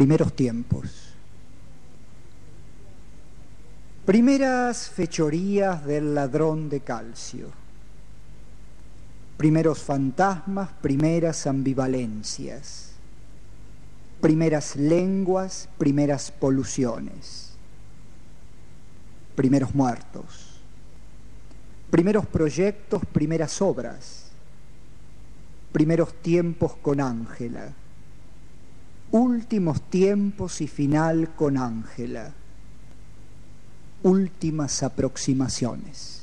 primeros tiempos. Primeras fechorías del ladrón de calcio. Primeros fantasmas, primeras ambivalencias. Primeras lenguas, primeras poluciones. Primeros muertos. Primeros proyectos, primeras obras. Primeros tiempos con Ángela. Últimos tiempos y final con Ángela. Últimas aproximaciones.